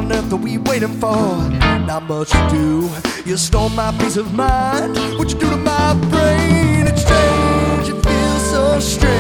on earth are we waiting for? Not much to do. You stole my peace of mind. What you do to my brain? It's strange, it feels so strange.